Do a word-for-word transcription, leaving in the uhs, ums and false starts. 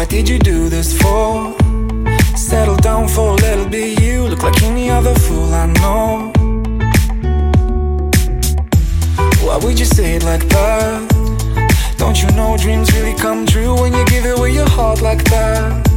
did you do this for? Settle down for a little bit, you look like any other fool I know. Why would you say it like that? Don't you know dreams really come true when you give away your heart like that?